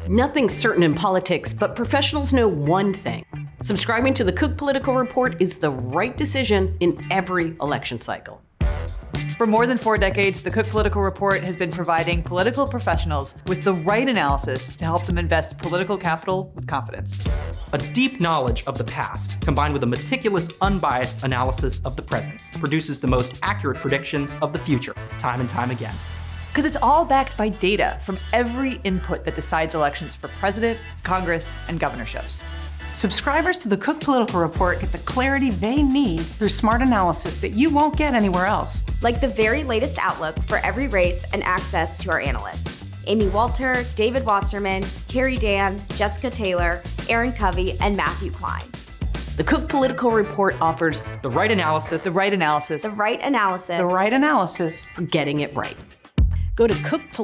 Nothing's certain in politics, but professionals know one thing. Subscribing to the Cook Political Report is the right decision in every election cycle. For more than 4 decades, the Cook Political Report has been providing political professionals with the right analysis to help them invest political capital with confidence. A deep knowledge of the past, combined with a meticulous, unbiased analysis of the present, produces the most accurate predictions of the future, time and time again. Because it's all backed by data from every input that decides elections for president, Congress, and governorships. Subscribers to the Cook Political Report get the clarity they need through smart analysis that you won't get anywhere else. Like the very latest outlook for every race and access to our analysts. Amy Walter, David Wasserman, Carrie Dan, Jessica Taylor, Aaron Covey, and Matthew Klein. The Cook Political Report offers the right analysis, the right analysis, the right analysis, the right analysis for getting it right. Go to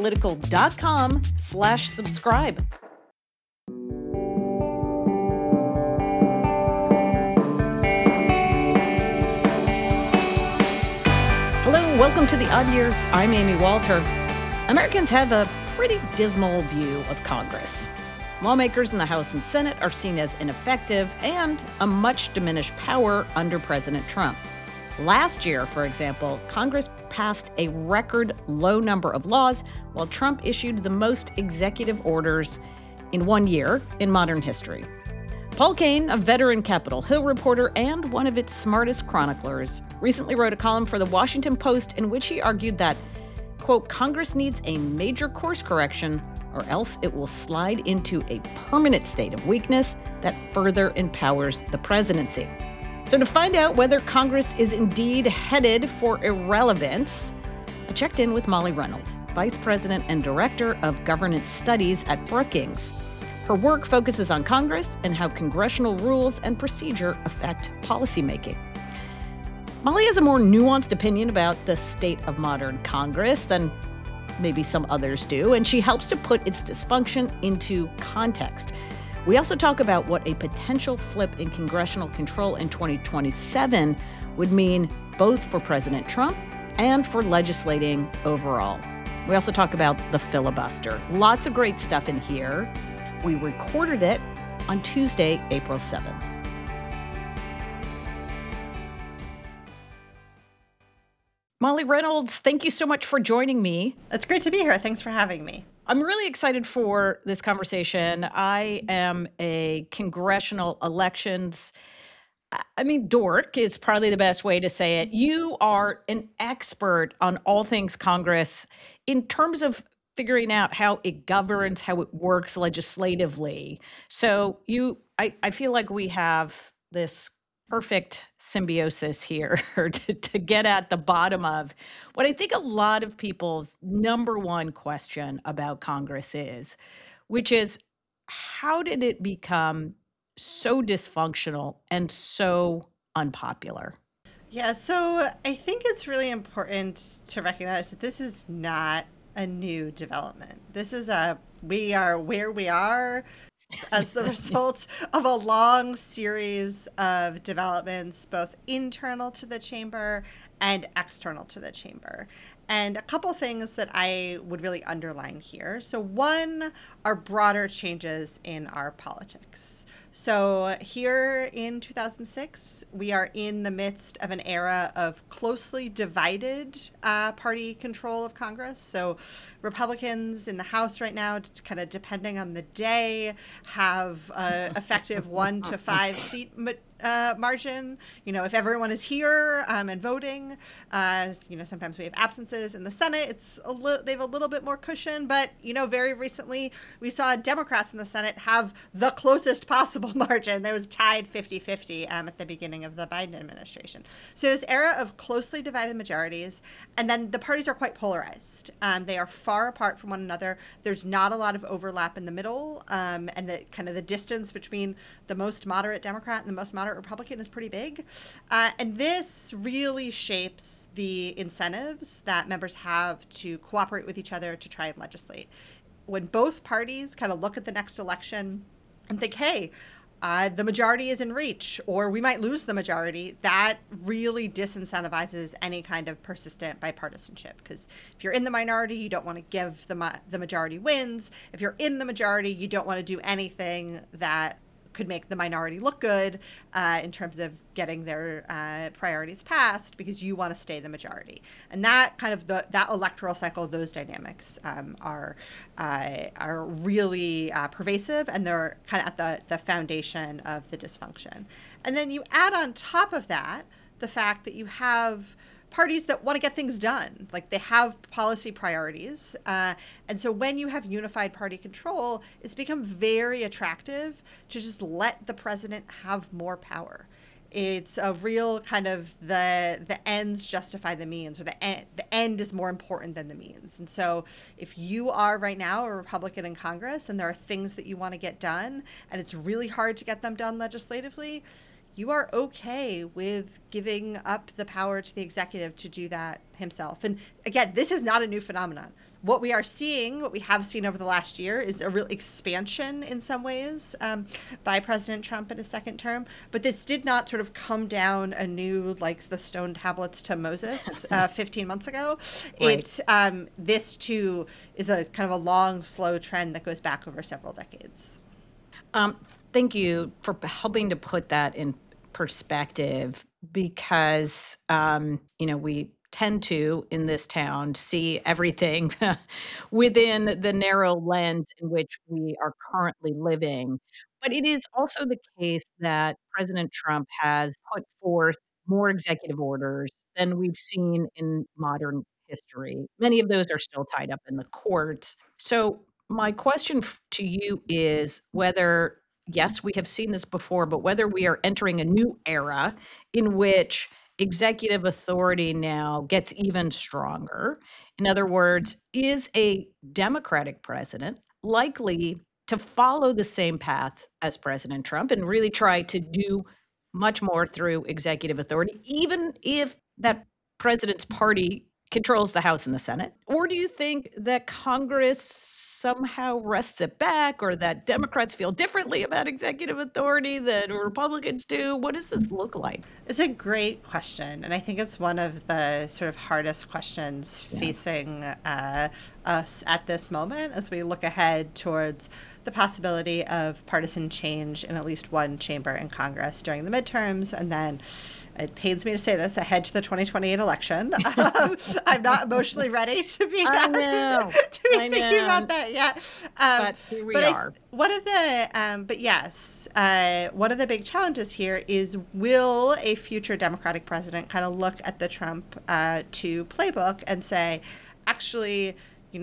cookpolitical.com/subscribe. Hello, welcome to The Odd Years. I'm Amy Walter. Americans have a pretty dismal view of Congress. Lawmakers in the House and Senate are seen as ineffective and a much diminished power under President Trump. Last year, for example, Congress passed a record low number of laws, while Trump issued the most executive orders in 1 year in modern history. Paul Kane, a veteran Capitol Hill reporter and one of its smartest chroniclers, recently wrote a column for the Washington Post in which he argued that, quote, Congress needs a major course correction or else it will slide into a permanent state of weakness that further empowers the presidency. So to find out whether Congress is indeed headed for irrelevance, I checked in with Molly Reynolds, Vice President and Director of Governance Studies at Brookings. Her work focuses on Congress and how congressional rules and procedure affect policymaking. Molly has a more nuanced opinion about the state of modern Congress than maybe some others do, and she helps to put its dysfunction into context. We also talk about what a potential flip in congressional control in 2027 would mean both for President Trump and for legislating overall. We also talk about the filibuster. Lots of great stuff in here. We recorded it on Tuesday, April 7th. Molly Reynolds, thank you so much for joining me. It's great to be here. Thanks for having me. I'm really excited for this conversation. I am a congressional elections, dork is probably the best way to say it. You are an expert on all things Congress in terms of figuring out how it governs, how it works legislatively. So I feel like we have this perfect symbiosis here to get at the bottom of what I think a lot of people's number one question about Congress is, which is how did it become so dysfunctional and so unpopular? Yeah, so I think it's really important to recognize that this is not a new development. We are where we are as the result of a long series of developments, both internal to the chamber and external to the chamber. And a couple things that I would really underline here. So one are broader changes in our politics. So here in 2006, we are in the midst of an era of closely divided party control of Congress. So Republicans in the House right now, kind of depending on the day, have effective 1 to 5 seat margin. If everyone is here and voting, sometimes we have absences in the Senate. They have a little bit more cushion, but very recently we saw Democrats in the Senate have the closest possible margin. There was tied 50-50 at the beginning of the Biden administration. So this era of closely divided majorities, and then the parties are quite polarized. They are far apart from one another. There's not a lot of overlap in the middle, and the distance between the most moderate Democrat and the most moderate Republican is pretty big. And this really shapes the incentives that members have to cooperate with each other to try and legislate. When both parties kind of look at the next election and think, hey, the majority is in reach, or we might lose the majority, that really disincentivizes any kind of persistent bipartisanship. Because if you're in the minority, you don't want to give the majority wins. If you're in the majority, you don't want to do anything that could make the minority look good in terms of getting their priorities passed, because you want to stay the majority. And that kind of that electoral cycle, those dynamics are really pervasive, and they're kind of at the foundation of the dysfunction. And then you add on top of that the fact that you have parties that want to get things done, like they have policy priorities. And so when you have unified party control, it's become very attractive to just let the president have more power. It's a real kind of the ends justify the means, or the end is more important than the means. And so if you are right now a Republican in Congress and there are things that you want to get done and it's really hard to get them done legislatively, you are okay with giving up the power to the executive to do that himself. And again, this is not a new phenomenon. What we have seen over the last year is a real expansion in some ways by President Trump in his second term. But this did not sort of come down anew like the stone tablets to Moses 15 months ago. Right. This too is a kind of a long, slow trend that goes back over several decades. Thank you for helping to put that in perspective, because we tend to, in this town, see everything within the narrow lens in which we are currently living. But it is also the case that President Trump has put forth more executive orders than we've seen in modern history. Many of those are still tied up in the courts. So my question to you is whether, yes, we have seen this before, but whether we are entering a new era in which executive authority now gets even stronger. In other words, is a Democratic president likely to follow the same path as President Trump and really try to do much more through executive authority, even if that president's party controls the House and the Senate? Or do you think that Congress somehow wrests it back, or that Democrats feel differently about executive authority than Republicans do? What does this look like? It's a great question. And I think it's one of the sort of hardest questions facing us at this moment as we look ahead towards the possibility of partisan change in at least one chamber in Congress during the midterms, and then, it pains me to say this, ahead to the 2028 election. I'm not emotionally ready to be thinking about that yet. But here we are. One of the big challenges here is, will a future Democratic president kind of look at the Trump 2 playbook and say, actually,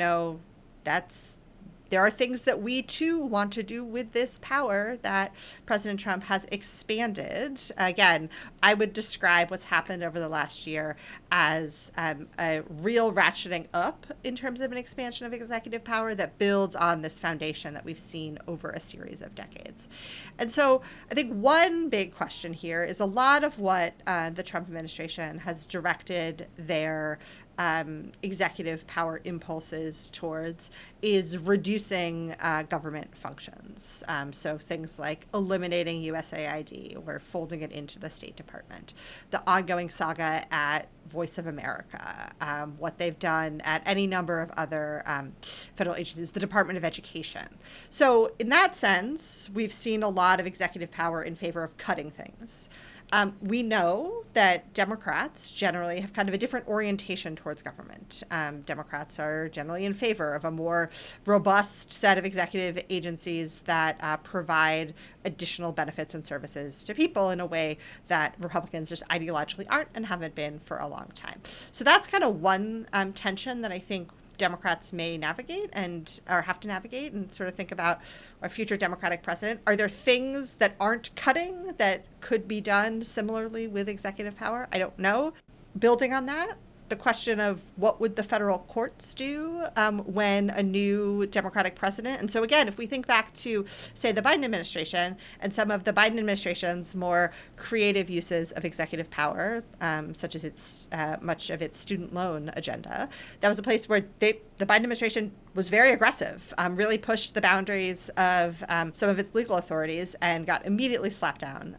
there are things that we too want to do with this power that President Trump has expanded. Again, I would describe what's happened over the last year as a real ratcheting up in terms of an expansion of executive power that builds on this foundation that we've seen over a series of decades. And so I think one big question here is a lot of what the Trump administration has directed their executive power impulses towards is reducing government functions. So things like eliminating USAID or folding it into the State Department, the ongoing saga at Voice of America, what they've done at any number of other federal agencies, the Department of Education. So in that sense, we've seen a lot of executive power in favor of cutting things. We know that Democrats generally have kind of a different orientation towards government. Democrats are generally in favor of a more robust set of executive agencies that provide additional benefits and services to people in a way that Republicans just ideologically aren't and haven't been for a long time. So that's kind of one tension that I think Democrats may navigate or have to navigate and sort of think about a future Democratic president. Are there things that aren't cutting that could be done similarly with executive power? I don't know. Building on that, the question of what would the federal courts do when a new Democratic president. And so again, if we think back to, say, the Biden administration and some of the Biden administration's more creative uses of executive power, such as its much of its student loan agenda, that was a place where the Biden administration was very aggressive, really pushed the boundaries of some of its legal authorities and got immediately slapped down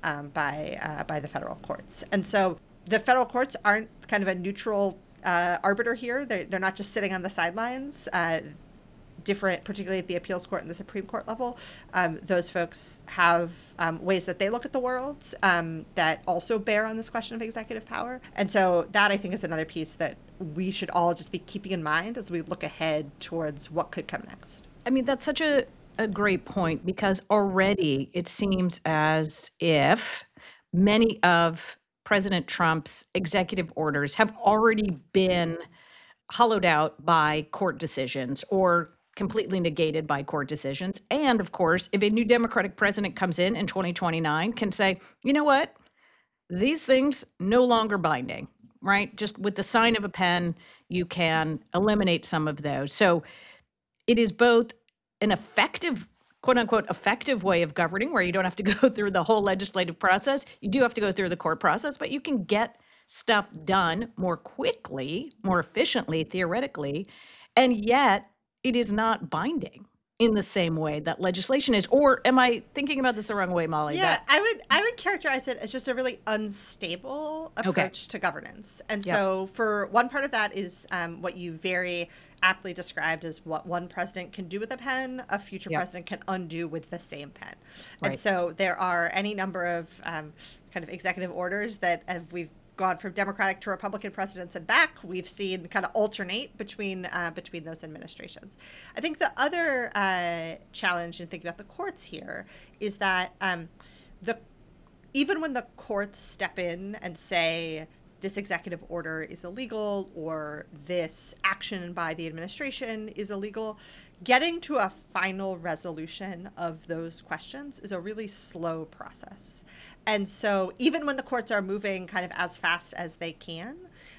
by the federal courts. And so the federal courts aren't kind of a neutral arbiter here. They're not just sitting on the sidelines. Different, particularly at the appeals court and the Supreme Court level, those folks have ways that they look at the world that also bear on this question of executive power. And so that, I think, is another piece that we should all just be keeping in mind as we look ahead towards what could come next. I mean, that's such a great point, because already it seems as if many of President Trump's executive orders have already been hollowed out by court decisions or completely negated by court decisions. And of course, if a new Democratic president comes in 2029, can say, you know what, these things no longer binding, right? Just with the sign of a pen, you can eliminate some of those. So it is both an effective, quote unquote, effective way of governing, where you don't have to go through the whole legislative process. You do have to go through the court process, but you can get stuff done more quickly, more efficiently, theoretically. And yet it is not binding in the same way that legislation is. Or am I thinking about this the wrong way, Molly? Yeah, I would characterize it as just a really unstable approach to governance. And so for one part of that is what you very aptly described as what one president can do with a pen, a future president can undo with the same pen. Right. And so there are any number of kind of executive orders that we've gone from Democratic to Republican presidents and back, we've seen kind of alternate between those administrations. I think the other challenge in thinking about the courts here is that even when the courts step in and say this executive order is illegal or this action by the administration is illegal, getting to a final resolution of those questions is a really slow process. And so even when the courts are moving kind of as fast as they can,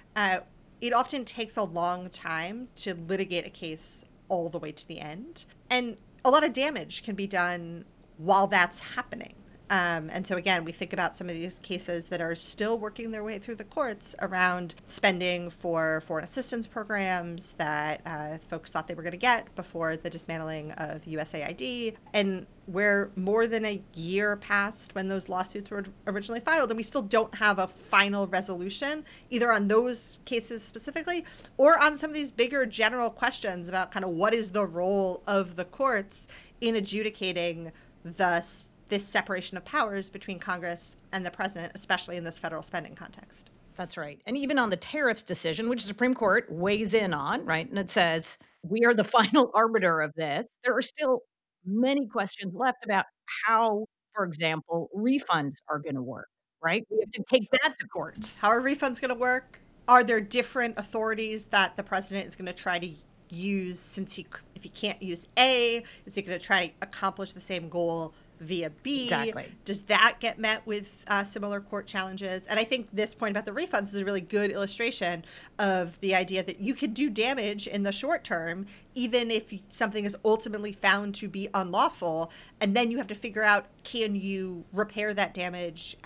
it often takes a long time to litigate a case all the way to the end. And a lot of damage can be done while that's happening. And so again, we think about some of these cases that are still working their way through the courts around spending for foreign assistance programs that folks thought they were going to get before the dismantling of USAID. And we're more than a year past when those lawsuits were originally filed, and we still don't have a final resolution either on those cases specifically or on some of these bigger general questions about kind of what is the role of the courts in adjudicating this separation of powers between Congress and the president, especially in this federal spending context. That's right. And even on the tariffs decision, which the Supreme Court weighs in on, right? And it says, we are the final arbiter of this. There are still many questions left about how, for example, refunds are going to work, right? We have to take that to courts. How are refunds going to work? Are there different authorities that the president is going to try to use if he can't use A, is he going to try to accomplish the same goal via B? Exactly. Does that get met with similar court challenges? And I think this point about the refunds is a really good illustration of the idea that you can do damage in the short term, even if something is ultimately found to be unlawful. And then you have to figure out, can you repair that damage?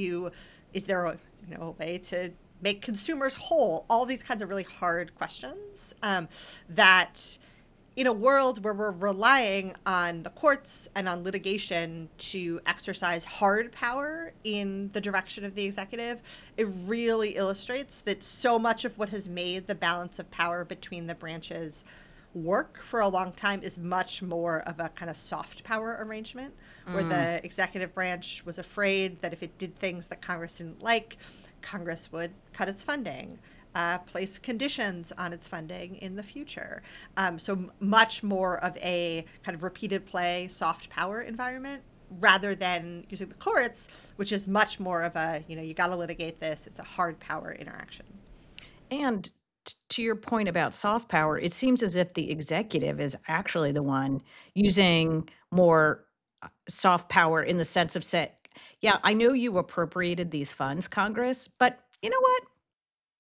Is there a way to make consumers whole? All these kinds of really hard questions that in a world where we're relying on the courts and on litigation to exercise hard power in the direction of the executive, it really illustrates that so much of what has made the balance of power between the branches work for a long time is much more of a kind of soft power arrangement, where the executive branch was afraid that if it did things that Congress didn't like, Congress would cut its funding, place conditions on its funding in the future. So much more of a kind of repeated play, soft power environment, rather than using the courts, which is much more of a, you got to litigate this. It's a hard power interaction. And to your point about soft power, it seems as if the executive is actually the one using more soft power in the sense of I know you appropriated these funds, Congress, but you know what?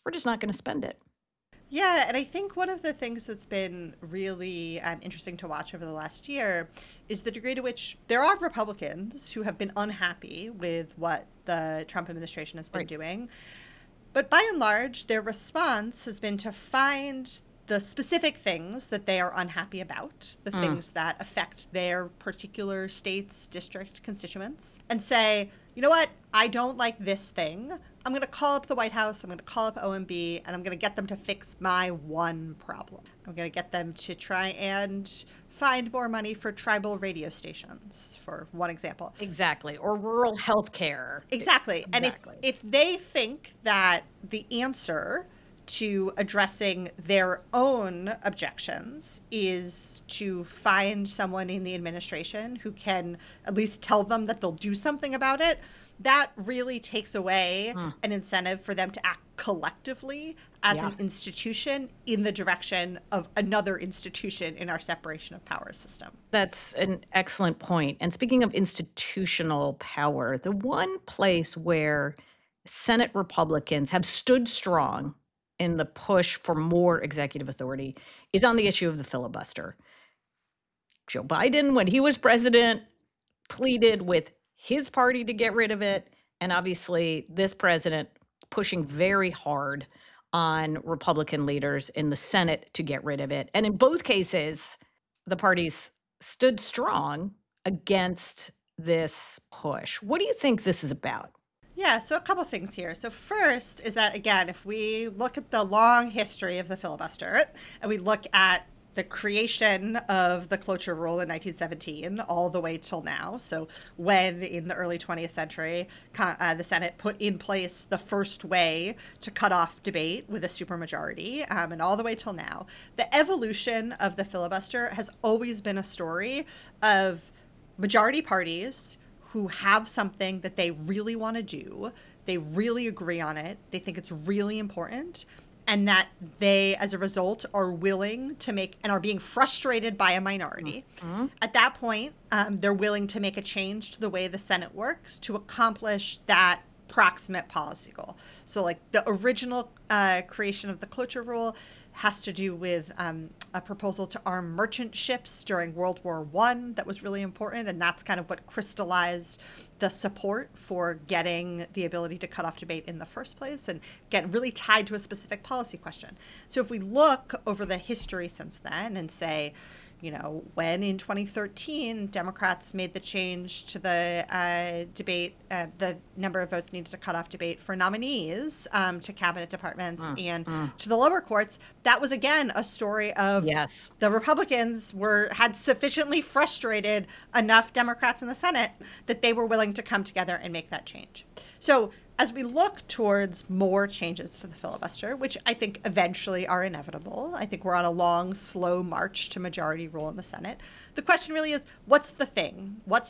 we're just not going to spend it. Yeah, and I think one of the things that's been really interesting to watch over the last year is the degree to which there are Republicans who have been unhappy with what the Trump administration has been doing. But by and large, their response has been to find the specific things that they are unhappy about, the things that affect their particular state's district constituents, and say, you know what, I don't like this thing. I'm going to call up the White House, I'm going to call up OMB, and I'm going to get them to fix my one problem. I'm going to get them to try and find more money for tribal radio stations, for one example. Exactly. Or rural health care. Exactly. And if they think that the answer to addressing their own objections is to find someone in the administration who can at least tell them that they'll do something about it, that really takes away an incentive for them to act collectively as an institution in the direction of another institution in our separation of power system. That's an excellent point. And speaking of institutional power, the one place where Senate Republicans have stood strong in the push for more executive authority is on the issue of the filibuster. Joe Biden, when he was president, pleaded with his party to get rid of it. And obviously, this president pushing very hard on Republican leaders in the Senate to get rid of it. And in both cases, the parties stood strong against this push. What do you think this is about? Yeah, so a couple things here. So first is that, again, if we look at the long history of the filibuster and we look at the creation of the cloture rule in 1917 all the way till now, so when in the early 20th century the Senate put in place the first way to cut off debate with a supermajority, and all the way till now, the evolution of the filibuster has always been a story of majority parties who have something that they really want to do, they really agree on it, they think it's really important, and that they, as a result, are willing to make and are being frustrated by a minority. At that point, they're willing to make a change to the way the Senate works to accomplish that proximate policy goal. So like the original creation of the cloture rule has to do with a proposal to arm merchant ships during World War I that was really important, and that's kind of what crystallized the support for getting the ability to cut off debate in the first place and get really tied to a specific policy question. So if we look over the history since then and say, you know, when in 2013 Democrats made the change to the debate, the number of votes needed to cut off debate for nominees to cabinet departments and to the lower courts, that was again a story of the Republicans had sufficiently frustrated enough Democrats in the Senate that they were willing to come together and make that change. So as we look towards more changes to the filibuster, which I think eventually are inevitable, I think we're on a long, slow march to majority rule in the Senate. The question really is, what's the thing? What's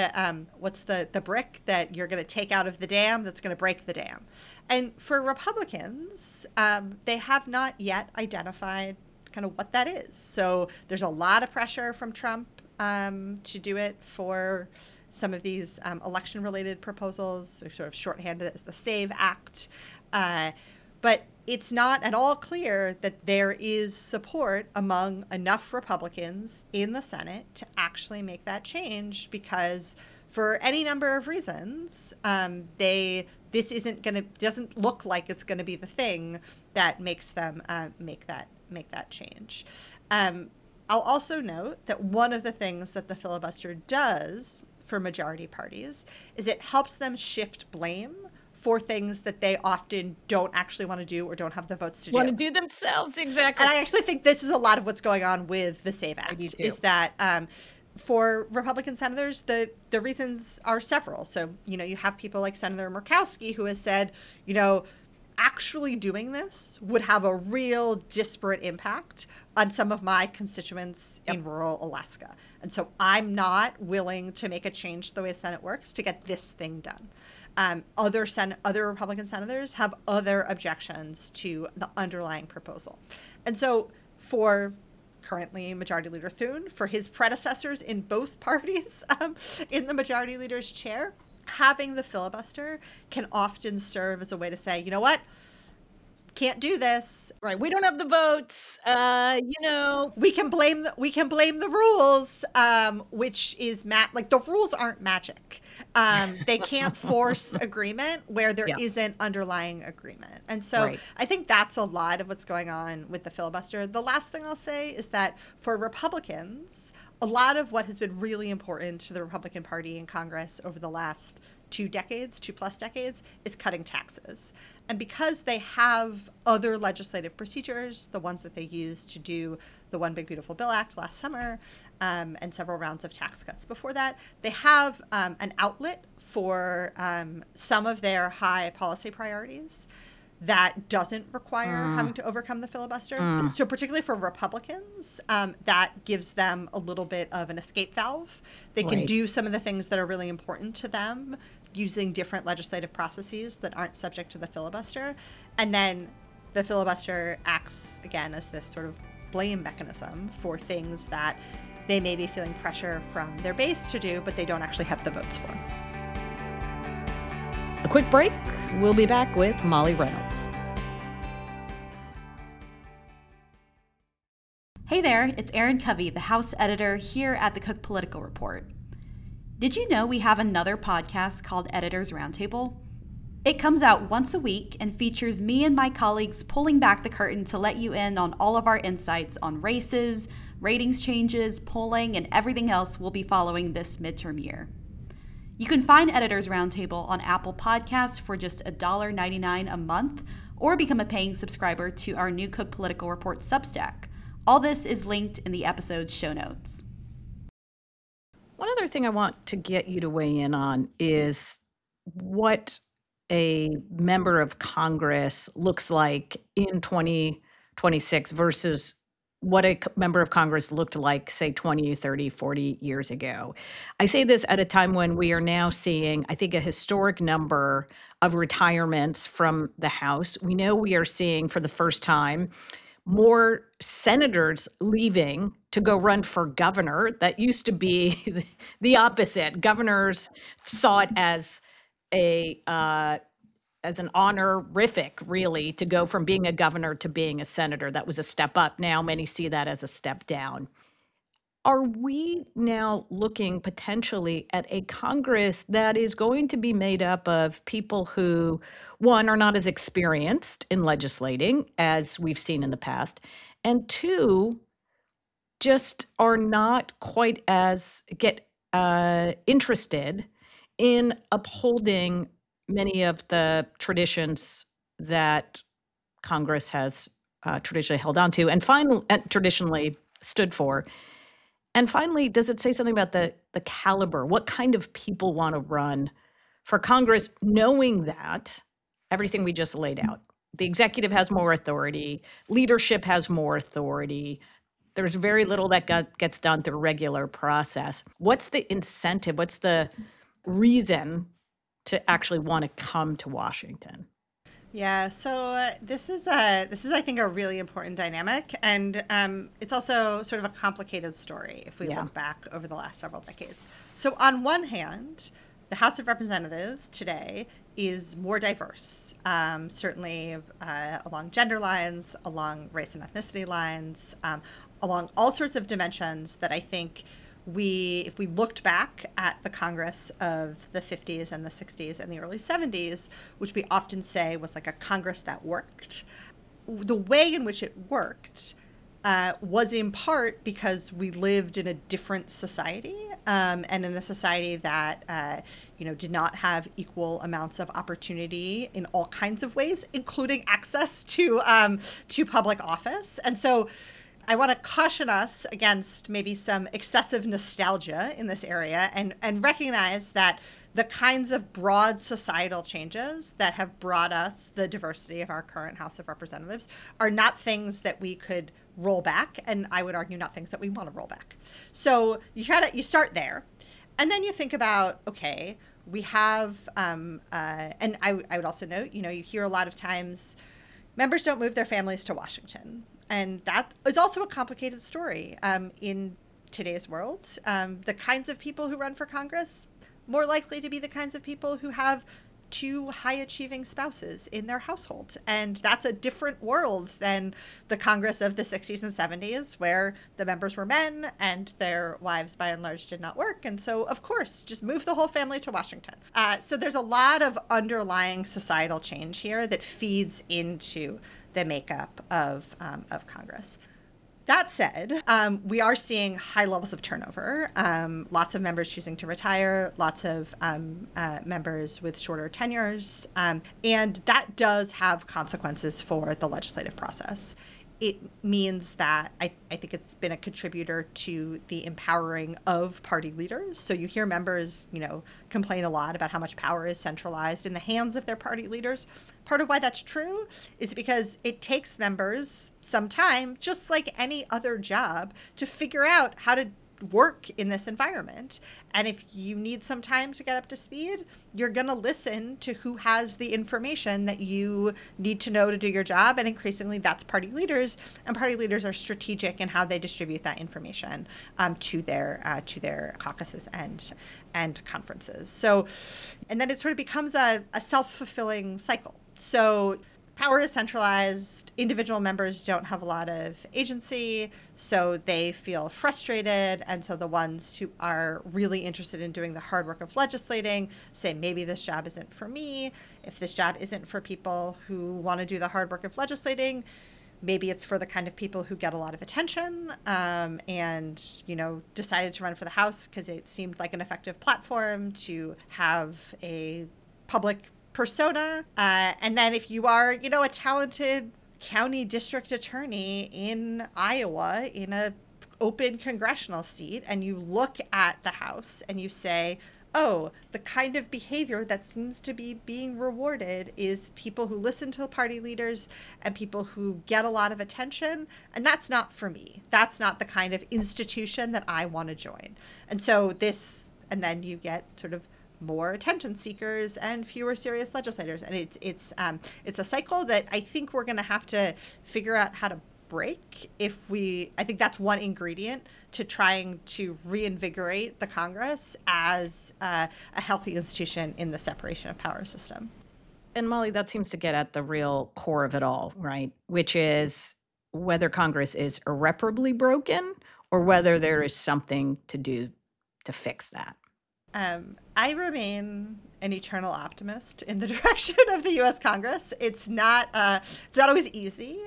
the brick that you're going to take out of the dam that's going to break the dam? And for Republicans, they have not yet identified kind of what that is. So there's a lot of pressure from Trump to do it for some of these election-related proposals, are sort of shorthanded as the SAVE Act. But it's not at all clear that there is support among enough Republicans in the Senate to actually make that change, because for any number of reasons, this doesn't look like it's going to be the thing that makes them make that change. I'll also note that one of the things that the filibuster does for majority parties is it helps them shift blame for things that they often don't actually want to do or don't have the votes to do. Want to do themselves, exactly. And I actually think this is a lot of what's going on with the SAVE Act, is that for Republican senators, the reasons are several. So, you know, you have people like Senator Murkowski who has said, you know, actually doing this would have a real disparate impact on some of my constituents in rural Alaska. And so I'm not willing to make a change to the way the Senate works to get this thing done. Other Republican senators have other objections to the underlying proposal. And so for currently Majority Leader Thune, for his predecessors in both parties in the Majority Leader's chair, having the filibuster can often serve as a way to say, you know what, can't do this. Right. We don't have the votes. We can blame the rules, which is like the rules aren't magic. They can't force agreement where there isn't underlying agreement. And so I think that's a lot of what's going on with the filibuster. The last thing I'll say is that for Republicans, a lot of what has been really important to the Republican Party in Congress over the last 2 plus decades, is cutting taxes. And because they have other legislative procedures, the ones that they used to do the One Big Beautiful Bill Act last summer, and several rounds of tax cuts before that, they have an outlet for some of their high policy priorities that doesn't require having to overcome the filibuster. So particularly for Republicans, that gives them a little bit of an escape valve. They can do some of the things that are really important to them using different legislative processes that aren't subject to the filibuster. And then the filibuster acts, again, as this sort of blame mechanism for things that they may be feeling pressure from their base to do, but they don't actually have the votes for. A quick break. We'll be back with Molly Reynolds. Hey there, it's Erin Covey, the House editor here at the Cook Political Report. Did you know we have another podcast called Editors Roundtable? It comes out once a week and features me and my colleagues pulling back the curtain to let you in on all of our insights on races, ratings changes, polling, and everything else we'll be following this midterm year. You can find Editors Roundtable on Apple Podcasts for just $1.99 a month, or become a paying subscriber to our new Cook Political Report Substack. All this is linked in the episode's show notes. One other thing I want to get you to weigh in on is what a member of Congress looks like in 2026 versus what a member of Congress looked like, say, 20, 30, 40 years ago. I say this at a time when we are now seeing, I think, a historic number of retirements from the House. We know we are seeing, for the first time, more senators leaving to go run for governor. That used to be the opposite. Governors saw it as an honorific, really, to go from being a governor to being a senator. That was a step up. Now many see that as a step down. Are we now looking potentially at a Congress that is going to be made up of people who, one, are not as experienced in legislating as we've seen in the past, and two, just are not quite as interested in upholding many of the traditions that Congress has traditionally held on to and traditionally stood for? And finally, does it say something about the caliber? What kind of people want to run for Congress, knowing that everything we just laid out? The executive has more authority. Leadership has more authority. There's very little that gets done through regular process. What's the incentive? What's the reason to actually want to come to Washington? Yeah, so this is I think a really important dynamic, and it's also sort of a complicated story if we look back over the last several decades. So on one hand, the House of Representatives today is more diverse, certainly along gender lines, along race and ethnicity lines, along all sorts of dimensions that I think if we looked back at the Congress of the 50s and the 60s and the early 70s, which we often say was like a Congress that worked, the way in which it worked was in part because we lived in a different society, and in a society that did not have equal amounts of opportunity in all kinds of ways, including access to public office. And so I want to caution us against maybe some excessive nostalgia in this area and recognize that the kinds of broad societal changes that have brought us the diversity of our current House of Representatives are not things that we could roll back, and I would argue not things that we want to roll back. So you start there, and then you think about, okay, we have, and I would also note, you hear a lot of times members don't move their families to Washington. And that is also a complicated story in today's world. The kinds of people who run for Congress, more likely to be the kinds of people who have two high-achieving spouses in their household. And that's a different world than the Congress of the 60s and 70s, where the members were men and their wives, by and large, did not work. And so, of course, just move the whole family to Washington. So there's a lot of underlying societal change here that feeds into the makeup of Congress. That said, we are seeing high levels of turnover, lots of members choosing to retire, lots of members with shorter tenures, and that does have consequences for the legislative process. It means that I think it's been a contributor to the empowering of party leaders. So you hear members, complain a lot about how much power is centralized in the hands of their party leaders. Part of why that's true is because it takes members some time, just like any other job, to figure out how to work in this environment. And if you need some time to get up to speed, you're going to listen to who has the information that you need to know to do your job. And increasingly, that's party leaders. And party leaders are strategic in how they distribute that information to their caucuses and conferences. So, and then it sort of becomes a self-fulfilling cycle. So power is centralized. Individual members don't have a lot of agency, so they feel frustrated. And so the ones who are really interested in doing the hard work of legislating say, maybe this job isn't for me. If this job isn't for people who want to do the hard work of legislating, maybe it's for the kind of people who get a lot of attention and, decided to run for the House because it seemed like an effective platform to have a public persona. And then if you are, a talented county district attorney in Iowa in a open congressional seat, and you look at the House and you say, oh, the kind of behavior that seems to be being rewarded is people who listen to party leaders and people who get a lot of attention. And that's not for me. That's not the kind of institution that I want to join. And so and then you get sort of more attention seekers and fewer serious legislators. And it's a cycle that I think we're going to have to figure out how to break I think that's one ingredient to trying to reinvigorate the Congress as a healthy institution in the separation of power system. And Molly, that seems to get at the real core of it all, right? Which is whether Congress is irreparably broken or whether there is something to do to fix that. I remain an eternal optimist in the direction of the U.S. Congress. It's not always easy,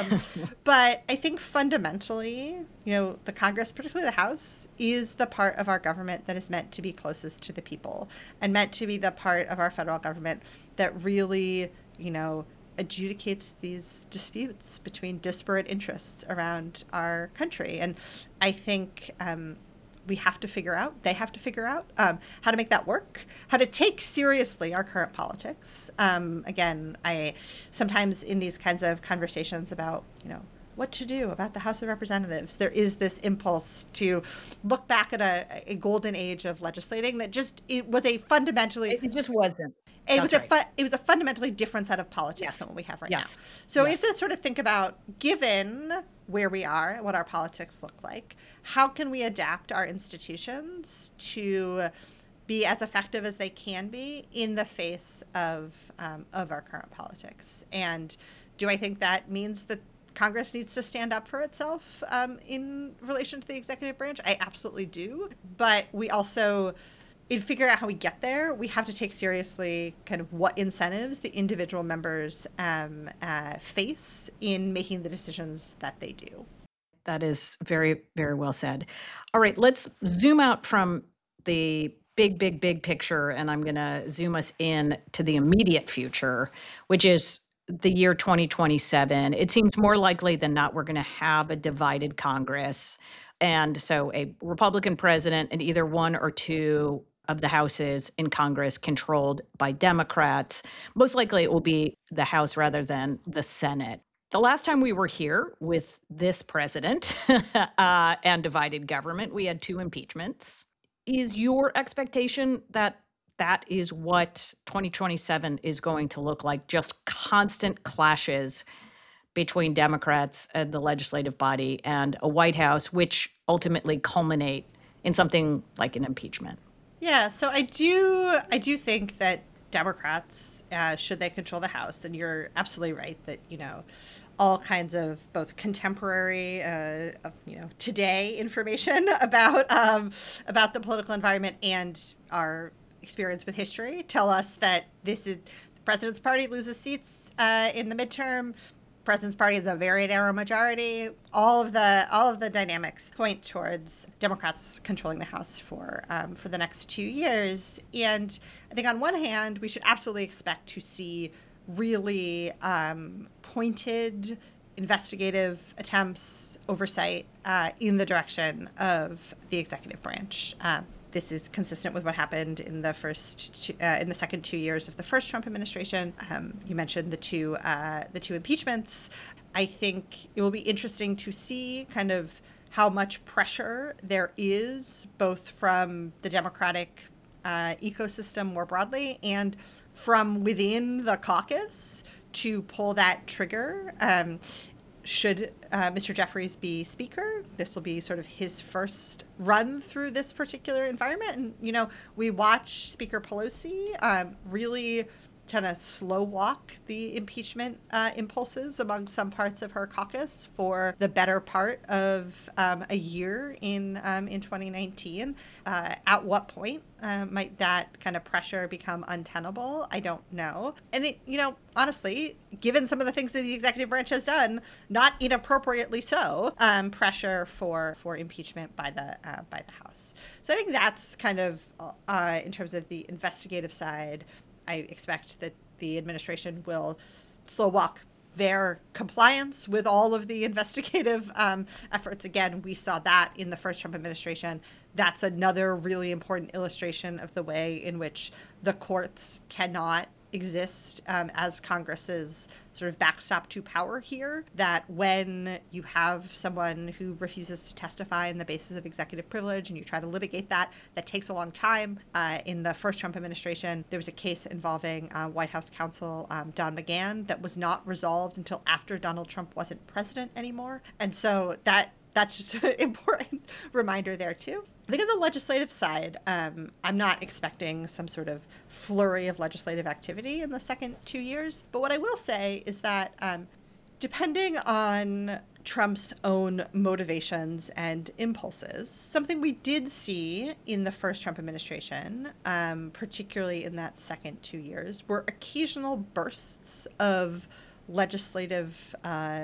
but I think fundamentally, the Congress, particularly the House, is the part of our government that is meant to be closest to the people and meant to be the part of our federal government that really, adjudicates these disputes between disparate interests around our country. And I think they have to figure out how to make that work, how to take seriously our current politics. Again, I sometimes in these kinds of conversations about, what to do about the House of Representatives, there is this impulse to look back at a golden age of legislating that it was a fundamentally... It just wasn't. It was a fundamentally different set of politics than what we have right now. So we have to sort of think about, given where we are and what our politics look like, how can we adapt our institutions to be as effective as they can be in the face of our current politics? And do I think that means that Congress needs to stand up for itself in relation to the executive branch? I absolutely do. But we also, in figuring out how we get there, we have to take seriously kind of what incentives the individual members face in making the decisions that they do. That is very, very well said. All right, let's zoom out from the big picture, and I'm going to zoom us in to the immediate future, which is the year 2027. It seems more likely than not we're going to have a divided Congress. And so a Republican president and either one or two of the houses in Congress controlled by Democrats. Most likely it will be the House rather than the Senate. The last time we were here with this president and divided government, we had 2 impeachments. Is your expectation that that is what 2027 is going to look like? Just constant clashes between Democrats and the legislative body and a White House, which ultimately culminate in something like an impeachment? Yeah, so I do think that Democrats, should they control the House. And you're absolutely right that, all kinds of both contemporary, today information about the political environment and our experience with history tell us that this is the president's party loses seats in the midterm. President's party is a very narrow majority. All of the dynamics point towards Democrats controlling the House for the next 2 years. And I think on one hand, we should absolutely expect to see really pointed investigative attempts, oversight in the direction of the executive branch. This is consistent with what happened in the second 2 years of the first Trump administration. You mentioned the two impeachments. I think it will be interesting to see kind of how much pressure there is, both from the Democratic ecosystem more broadly and from within the caucus to pull that trigger. Should Mr. Jeffries be Speaker? This will be sort of his first run through this particular environment. And, we watch Speaker Pelosi really trying to slow walk the impeachment impulses among some parts of her caucus for the better part of a year in 2019. At what point might that kind of pressure become untenable? I don't know. And it, honestly, given some of the things that the executive branch has done, not inappropriately so, pressure for impeachment by the House. So I think that's kind of in terms of the investigative side. I expect that the administration will slow walk their compliance with all of the investigative efforts. Again, we saw that in the first Trump administration. That's another really important illustration of the way in which the courts cannot exist as Congress's sort of backstop to power here, that when you have someone who refuses to testify on the basis of executive privilege and you try to litigate that takes a long time. In the first Trump administration, there was a case involving White House counsel Don McGahn that was not resolved until after Donald Trump wasn't president anymore. And so that's just an important reminder there, too. I think on the legislative side, I'm not expecting some sort of flurry of legislative activity in the second 2 years. But what I will say is that depending on Trump's own motivations and impulses, something we did see in the first Trump administration, particularly in that second 2 years, were occasional bursts of legislative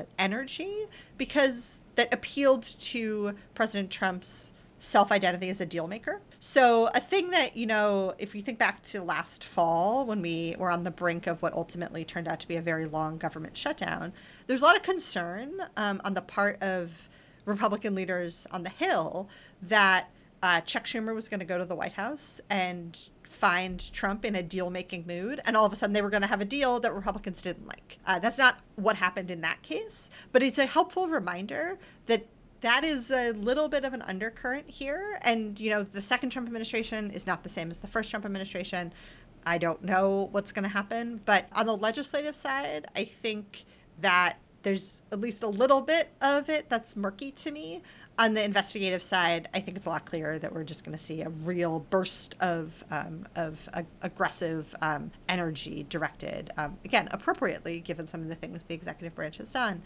energy because that appealed to President Trump's self-identity as a deal maker. So a thing that, if you think back to last fall when we were on the brink of what ultimately turned out to be a very long government shutdown, there's a lot of concern on the part of Republican leaders on the Hill that Chuck Schumer was going to go to the White House and find Trump in a deal-making mood, and all of a sudden they were going to have a deal that Republicans didn't like. That's not what happened in that case, but it's a helpful reminder that is a little bit of an undercurrent here. And, the second Trump administration is not the same as the first Trump administration. I don't know what's going to happen, but on the legislative side, I think that there's at least a little bit of it that's murky to me. On the investigative side, I think it's a lot clearer that we're just going to see a real burst of aggressive energy directed, again, appropriately, given some of the things the executive branch has done,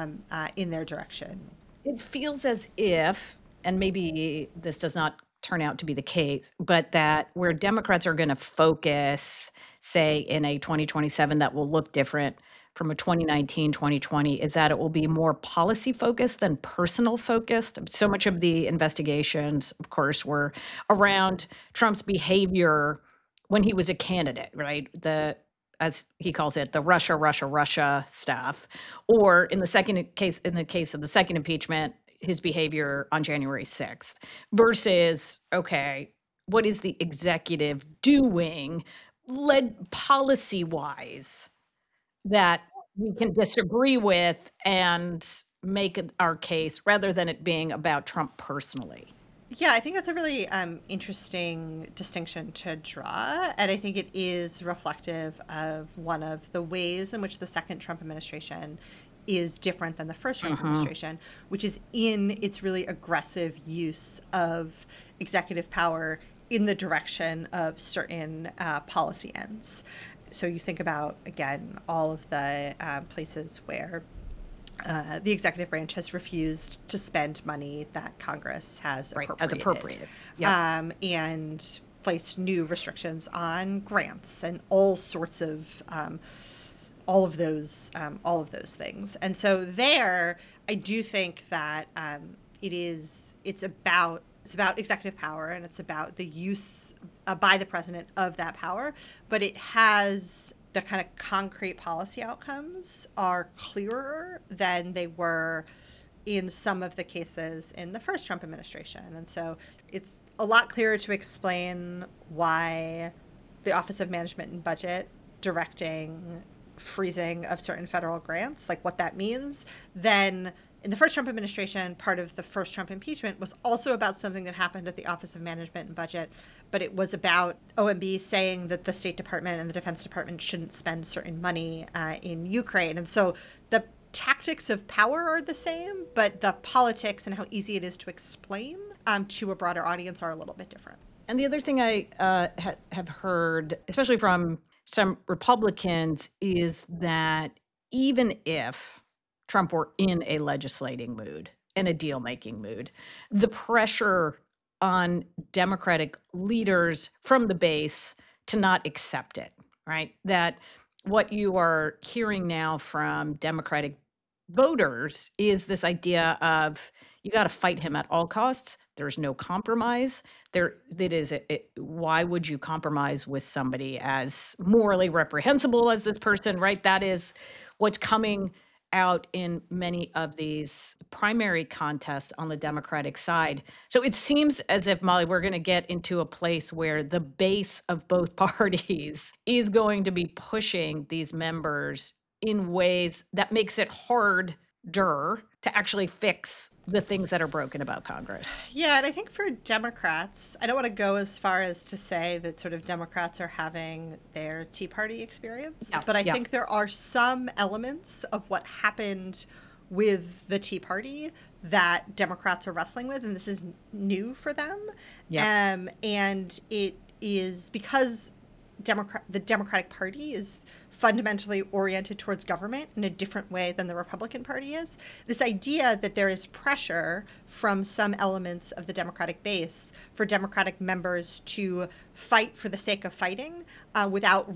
in their direction. It feels as if, and maybe this does not turn out to be the case, but that where Democrats are going to focus, say, in a 2027 that will look different from a 2019, 2020, is that it will be more policy focused than personal focused. So much of the investigations, of course, were around Trump's behavior when he was a candidate, right? As he calls it, the Russia stuff. Or in the case of the second impeachment, his behavior on January 6th versus, okay, what is the executive doing led policy-wise that we can disagree with and make our case rather than it being about Trump personally? Yeah, I think that's a really interesting distinction to draw. And I think it is reflective of one of the ways in which the second Trump administration is different than the first Trump administration, which is in its really aggressive use of executive power in the direction of certain policy ends. So you think about, again, all of the places where the executive branch has refused to spend money that Congress has appropriated. Yep. And placed new restrictions on grants and all sorts of all of those things. And so there, I do think that it's about executive power, and it's about the use by the president of that power, but it has the kind of concrete policy outcomes are clearer than they were in some of the cases in the first Trump administration. And so it's a lot clearer to explain why the Office of Management and Budget directing freezing of certain federal grants, like what that means, than in the first Trump administration. Part of the first Trump impeachment was also about something that happened at the Office of Management and Budget, but it was about OMB saying that the State Department and the Defense Department shouldn't spend certain money in Ukraine. And so the tactics of power are the same, but the politics and how easy it is to explain to a broader audience are a little bit different. And the other thing I have heard, especially from some Republicans, is that even if Trump were in a legislating mood and a deal-making mood, the pressure on Democratic leaders from the base to not accept it, right? That what you are hearing now from Democratic voters is this idea of you got to fight him at all costs. There's no compromise. Why would you compromise with somebody as morally reprehensible as this person, right? That is what's coming out in many of these primary contests on the Democratic side. So it seems as if, Molly, we're going to get into a place where the base of both parties is going to be pushing these members in ways that makes it harder to actually fix the things that are broken about Congress. Yeah, and I think for Democrats, I don't want to go as far as to say that sort of Democrats are having their Tea Party experience, but I think there are some elements of what happened with the Tea Party that Democrats are wrestling with, and this is new for them. And it is because the Democratic Party is fundamentally oriented towards government in a different way than the Republican Party is. This idea that there is pressure from some elements of the Democratic base for Democratic members to fight for the sake of fighting without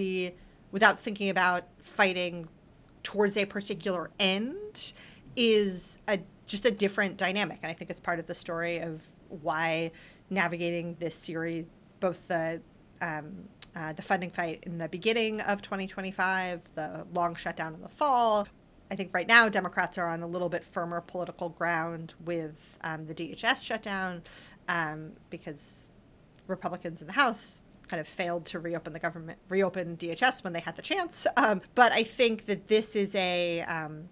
thinking about fighting towards a particular end is just a different dynamic. And I think it's part of the story of why navigating this series, both the funding fight in the beginning of 2025, the long shutdown in the fall. I think right now Democrats are on a little bit firmer political ground with the DHS shutdown because Republicans in the House kind of failed to reopen DHS when they had the chance. But I think that this is an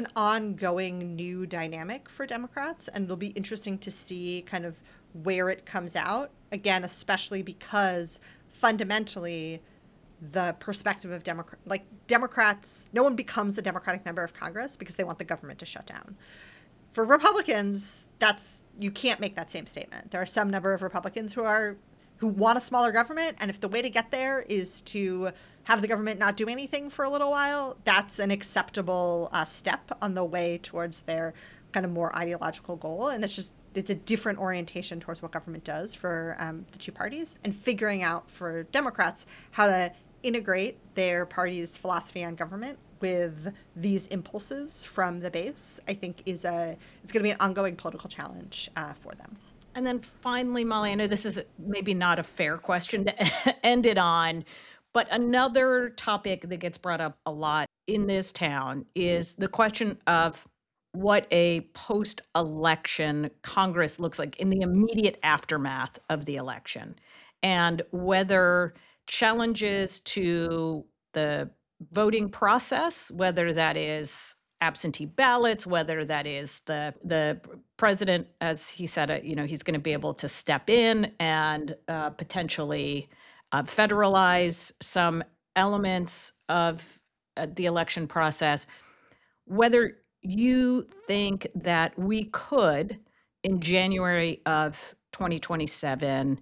ongoing new dynamic for Democrats, and it'll be interesting to see kind of where it comes out, again, especially because fundamentally the perspective of Democrats, no one becomes a Democratic member of Congress because they want the government to shut down. For Republicans, you can't make that same statement. There are some number of Republicans who want a smaller government, and if the way to get there is to have the government not do anything for a little while, that's an acceptable step on the way towards their kind of more ideological goal. And it's a different orientation towards what government does for the two parties, and figuring out for Democrats how to integrate their party's philosophy on government with these impulses from the base, I think it's going to be an ongoing political challenge for them. And then finally, Molly, I know this is maybe not a fair question to end it on, but another topic that gets brought up a lot in this town is the question of what a post-election Congress looks like in the immediate aftermath of the election, and whether challenges to the voting process, whether that is absentee ballots, whether that is the president, as he said, he's going to be able to step in and potentially federalize some elements of the election process, whether you think that we could, in January of 2027,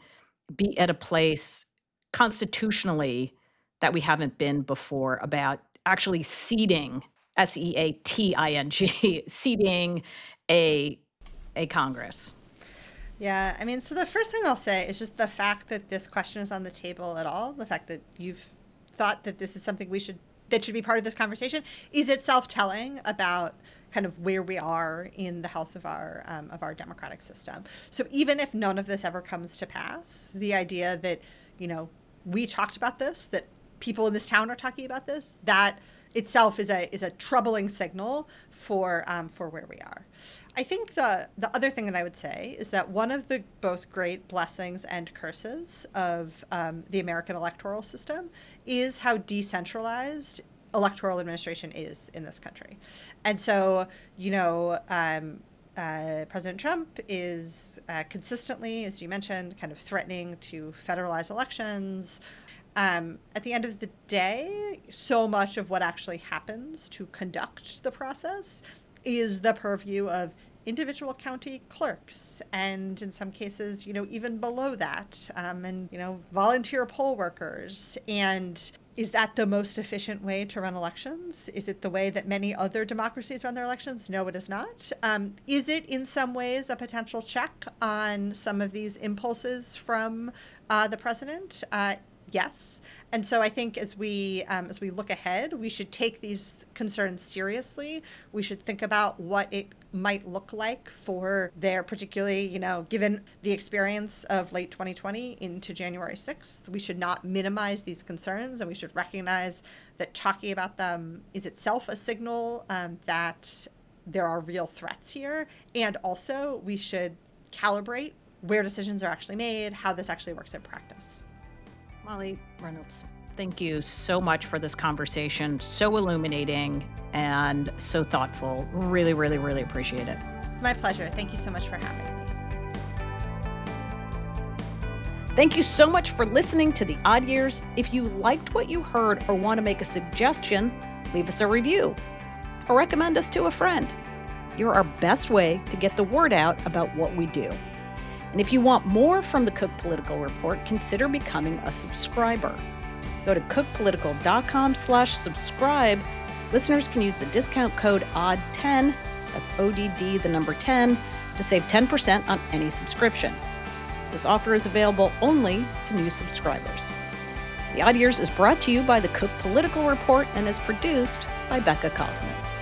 be at a place constitutionally that we haven't been before about actually seating, SEATING, seating a Congress? Yeah, I mean, so the first thing I'll say is just the fact that this question is on the table at all, the fact that you've thought that this is something that should be part of this conversation is itself telling about kind of where we are in the health of our democratic system. So even if none of this ever comes to pass, the idea that, we talked about this, that people in this town are talking about this, that itself is a troubling signal for where we are. I think the other thing that I would say is that one of the both great blessings and curses of the American electoral system is how decentralized electoral administration is in this country. And so, President Trump is consistently, as you mentioned, kind of threatening to federalize elections. At the end of the day, so much of what actually happens to conduct the process is the purview of individual county clerks, and in some cases, even below that, and volunteer poll workers. And is that the most efficient way to run elections? Is it the way that many other democracies run their elections? No, it is not. Is it in some ways a potential check on some of these impulses from the president? Yes. And so I think as we look ahead, we should take these concerns seriously. We should think about what it might look like for their, particularly, given the experience of late 2020 into January 6th. We should not minimize these concerns, and we should recognize that talking about them is itself a signal that there are real threats here. And also we should calibrate where decisions are actually made, how this actually works in practice. Molly Reynolds, thank you so much for this conversation. So illuminating and so thoughtful. Really, really, really appreciate it. It's my pleasure. Thank you so much for having me. Thank you so much for listening to The Odd Years. If you liked what you heard or want to make a suggestion, leave us a review or recommend us to a friend. You're our best way to get the word out about what we do. And if you want more from the Cook Political Report, consider becoming a subscriber. Go to cookpolitical.com/subscribe. Listeners can use the discount code ODD10, that's ODD, the number 10, to save 10% on any subscription. This offer is available only to new subscribers. The Odd Years is brought to you by the Cook Political Report and is produced by Becca Kaufman.